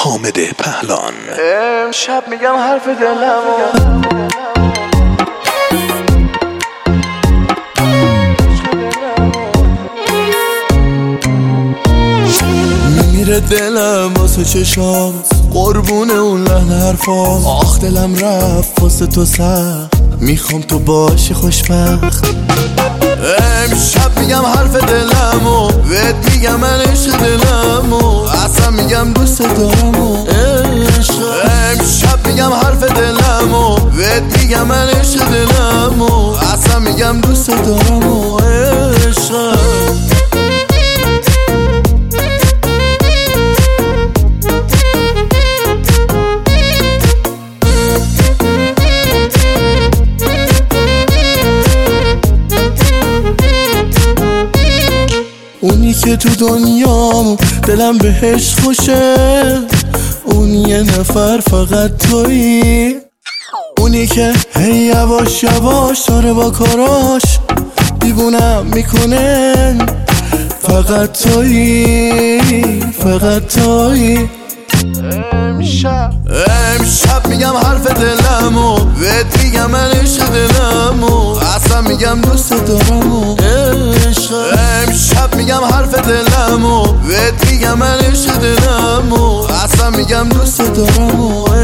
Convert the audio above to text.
حامد پهلان. امشب میگم حرف دلمو، میمیره دلم واسه چشام، قربون اون لحن حرفام. آخ دلم رفت واسه تو سخت، میخوام تو باشی خوشبخت. امشب میگم حرف دلمو، بهت میگم من عشق دلمو، اصلا میگم دوست دارمو عشق. امشب میگم حرف دلمو، بهت میگم من عشق دلمو، اصلا میگم دوست دارمو عشق. اونی که تو دنیام دلم بهش خوشه، اون یه نفر فقط تویی. اونی که هی یواش یواش داره با کاراش دیوونم میکنه، فقط تویی، فقط تویی. امشب میگم حرف دلمو، بهت میگم من عشق دلمو، اصلا میگم دوست دارمو عشق. امشب میگم حرف دلمو، بهت میگم من عشق دلمو، اصلا میگم دوست دارمو